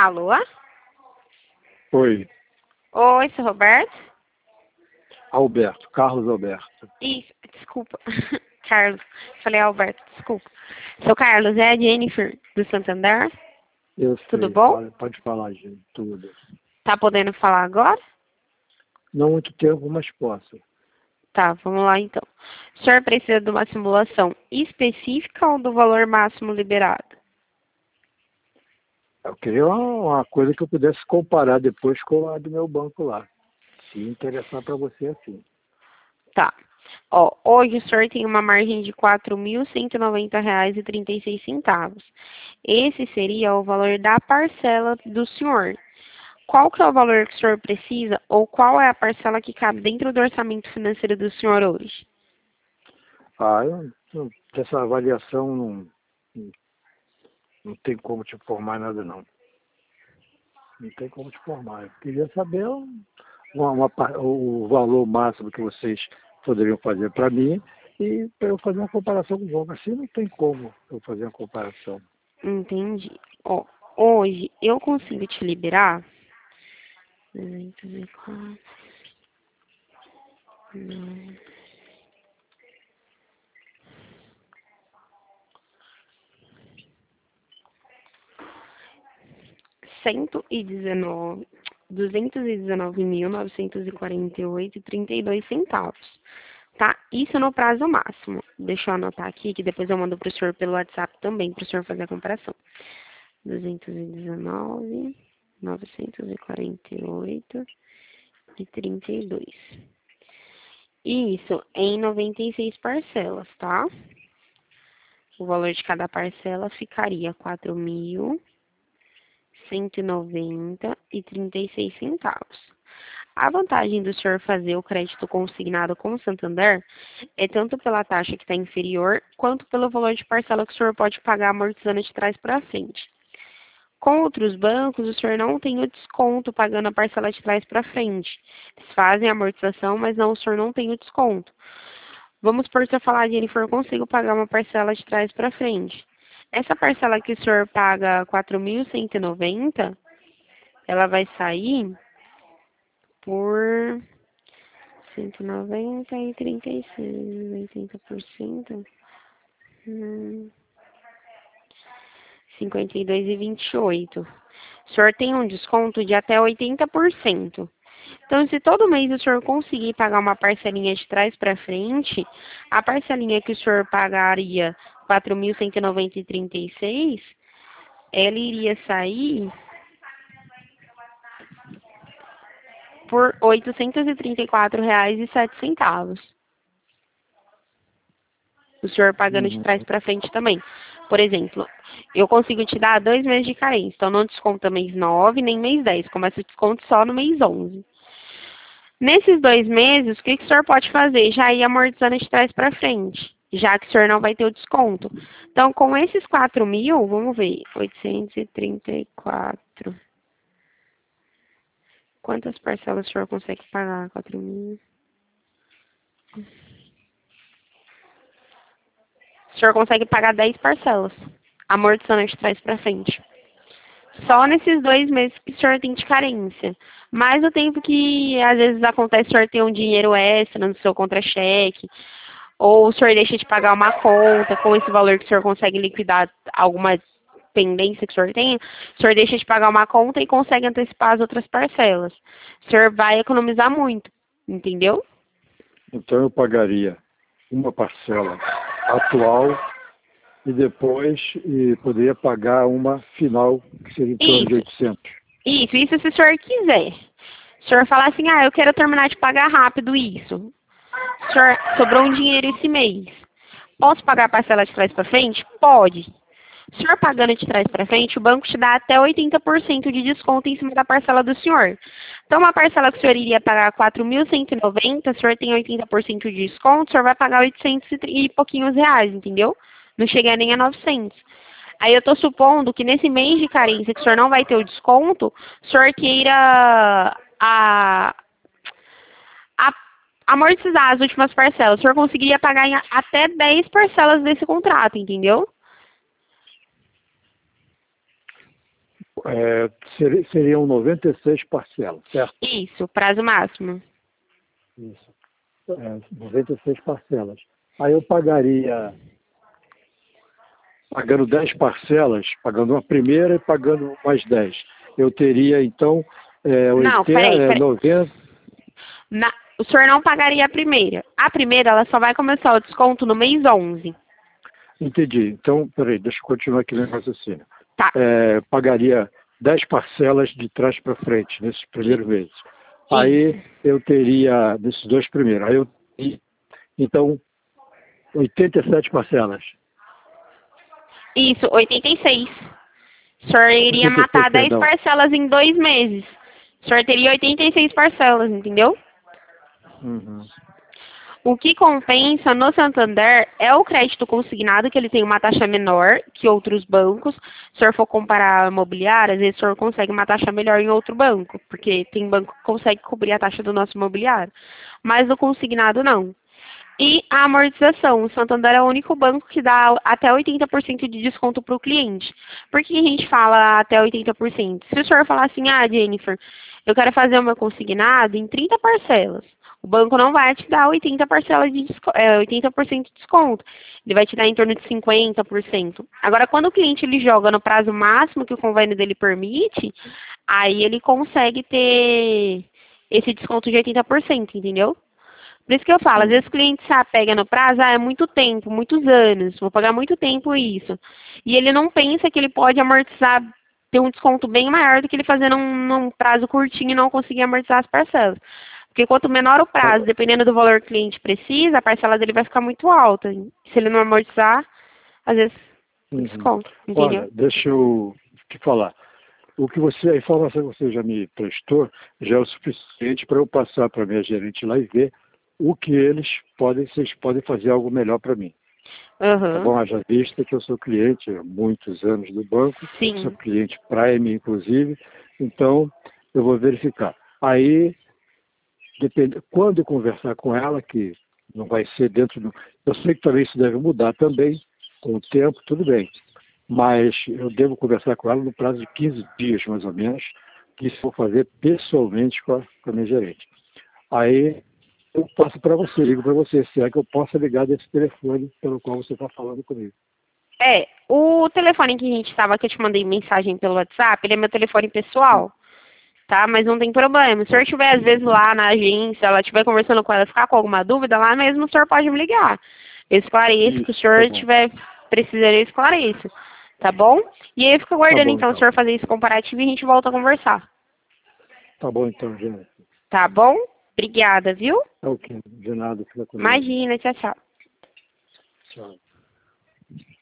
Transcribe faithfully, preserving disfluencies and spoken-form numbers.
Alô? Oi, Oi, seu Roberto? Alberto, Carlos Alberto. Isso, desculpa. Carlos. Falei Alberto, desculpa. Seu Carlos, é a Jennifer do Santander? Eu Tudo sei, bom? fala- pode falar, gente, tudo. Tá podendo falar agora? Não muito tempo, mas posso. Tá, vamos lá então. O senhor precisa de uma simulação específica ou do valor máximo liberado? Eu queria uma, uma coisa que eu pudesse comparar depois com a do meu banco lá. Se interessar para você, assim. Tá. Ó, hoje o senhor tem uma margem de quatro mil cento e noventa reais e trinta e seis centavos. Esse seria o valor da parcela do senhor. Qual que é o valor que o senhor precisa ou qual é a parcela que cabe dentro do orçamento financeiro do senhor hoje? Ah, eu, eu, essa avaliação não, não, não tem como te informar nada, não. Não tem como te informar. Eu queria saber uma, uma pa- o valor máximo que vocês poderiam fazer para mim e para eu fazer uma comparação com o banco. Assim não tem como eu fazer uma comparação. Entendi. Ó, hoje eu consigo te liberar duzentos e quatro, não, cento e dezenove, duzentos e dezenove mil novecentos e quarenta e oito e trinta e dois centavos. Tá? Isso no prazo máximo. Deixa eu anotar aqui, que depois eu mando para o senhor pelo WhatsApp também, para o senhor fazer a comparação. duzentos e dezenove, novecentos e quarenta e oito e trinta e dois. Isso em noventa e seis parcelas, tá? O valor de cada parcela ficaria quatro mil cento e noventa e trinta e seis centavos. A vantagem do senhor fazer o crédito consignado com o Santander é tanto pela taxa que está inferior, quanto pelo valor de parcela que o senhor pode pagar amortizando de trás para frente. Com outros bancos, o senhor não tem o desconto pagando a parcela de trás para frente. Eles fazem a amortização, mas não, o senhor não tem o desconto. Vamos por se eu falar, Jennifer, eu consigo pagar uma parcela de trás para frente. Essa parcela que o senhor paga quatro mil cento e noventa, ela vai sair por cento e noventa e trinta e seis, oitenta por cento. Hum, cinquenta e dois e vinte e oito. O senhor tem um desconto de até oitenta por cento. Então, se todo mês o senhor conseguir pagar uma parcelinha de trás para frente, a parcelinha que o senhor pagaria quatro mil cento e noventa e trinta e seis, ela iria sair por oitocentos e trinta e quatro reais e sete centavos. O senhor pagando de Uhum. trás para frente também. Por exemplo, eu consigo te dar dois meses de carência, então não desconta mês nove nem mês dez, começa o desconto só no mês onze. Nesses dois meses, o que, que o senhor pode fazer? Já ir amortizando de trás para frente, já que o senhor não vai ter o desconto. Então, com esses quatro mil, vamos ver, oitocentos e trinta e quatro. Quantas parcelas o senhor consegue pagar? quatro mil. O senhor consegue pagar dez parcelas, amortizando de trás para frente. Só nesses dois meses que o senhor tem de carência. Mais o tempo que às vezes acontece o senhor ter um dinheiro extra no seu contra-cheque, ou o senhor deixa de pagar uma conta com esse valor que o senhor consegue liquidar alguma pendência que o senhor tenha, o senhor deixa de pagar uma conta e consegue antecipar as outras parcelas. O senhor vai economizar muito, entendeu? Então eu pagaria uma parcela atual e depois e poderia pagar uma final, que seria em torno de Isso, oitocentos. isso, isso se o senhor quiser. Se o senhor falar assim, ah, eu quero terminar de pagar rápido isso. Senhor, sobrou um dinheiro esse mês. Posso pagar a parcela de trás para frente? Pode. O senhor pagando de trás para frente, o banco te dá até oitenta por cento de desconto em cima da parcela do senhor. Então, uma parcela que o senhor iria pagar quatro mil cento e noventa, o senhor tem oitenta por cento de desconto, o senhor vai pagar oitocentos e pouquinhos reais, entendeu? Não chega nem a novecentos. Aí eu estou supondo que nesse mês de carência que o senhor não vai ter o desconto, o senhor queira a, a amortizar as últimas parcelas. O senhor conseguiria pagar em até dez parcelas desse contrato, entendeu? É, ser- seriam noventa e seis parcelas, certo? Isso, prazo máximo. Isso. É, noventa e seis parcelas. Aí eu pagaria, pagando dez parcelas, pagando uma primeira e pagando mais dez. Eu teria, então, é, Não, oitenta, peraí, é, peraí. noventa. Na- o senhor não pagaria a primeira. A primeira, ela só vai começar o desconto no mês onze. Entendi. Então, peraí, deixa eu continuar aqui no raciocínio. Tá. É, pagaria dez parcelas de trás para frente, nesses primeiros meses. Aí Isso. eu teria, nesses dois primeiros, aí eu teria, então, oitenta e sete parcelas. Isso, oitenta e seis. O senhor iria oitenta e seis, matar dez perdão. parcelas em dois meses. O senhor teria oitenta e seis parcelas, entendeu? Uhum. O que compensa no Santander é o crédito consignado, que ele tem uma taxa menor que outros bancos. Se o senhor for comparar a imobiliária, às vezes o senhor consegue uma taxa melhor em outro banco, porque tem banco que consegue cobrir a taxa do nosso imobiliário. Mas no consignado, não. E a amortização. O Santander é o único banco que dá até oitenta por cento de desconto para o cliente. Por que a gente fala até oitenta por cento? Se o senhor falar assim, ah, Jennifer, eu quero fazer o meu consignado em trinta parcelas. O banco não vai te dar oitenta parcelas de desco- é, oitenta por cento de desconto. Ele vai te dar em torno de cinquenta por cento. Agora, quando o cliente ele joga no prazo máximo que o convênio dele permite, aí ele consegue ter esse desconto de oitenta por cento, entendeu? Por isso que eu falo, às vezes o cliente se apega no prazo, ah, é muito tempo, muitos anos, vou pagar muito tempo isso. E ele não pensa que ele pode amortizar, ter um desconto bem maior do que ele fazer num, num prazo curtinho e não conseguir amortizar as parcelas. Porque quanto menor o prazo, dependendo do valor que o cliente precisa, a parcela dele vai ficar muito alta. Se ele não amortizar, às vezes o Uhum. desconto, entendeu? Olha, deixa eu te falar. O que você, a informação que você já me prestou já é o suficiente para eu passar para a minha gerente lá e ver o que eles podem, se eles podem fazer algo melhor para mim. Tá Aham. bom? Haja vista que eu sou cliente há muitos anos do banco, sou Sim. cliente Prime, inclusive, então eu vou verificar. Aí, depende, quando eu conversar com ela, que não vai ser dentro do. Eu sei que também isso deve mudar também, com o tempo, tudo bem. Mas eu devo conversar com ela no prazo de quinze dias, mais ou menos, que isso eu vou fazer pessoalmente com a, com a minha gerente. Aí eu passo para você, ligo para você, se é que eu possa ligar desse telefone pelo qual você está falando comigo. É, o telefone que a gente estava, que eu te mandei mensagem pelo WhatsApp, ele é meu telefone pessoal. Tá? Mas não tem problema. Se o senhor estiver, às vezes, lá na agência, ela estiver conversando com ela, ficar com alguma dúvida, lá mesmo o senhor pode me ligar. Eu esclareço, que o Isso, tá senhor bom. estiver precisando, eu esclareço. Tá bom? E aí eu fico Tá aguardando, bom, então, o então. senhor fazer esse comparativo e a gente volta a conversar. Tá bom, então, gente. Tá bom? Obrigada, viu? É o que? De nada, fica com Deus. Imagina, tchau, tchau. Tchau.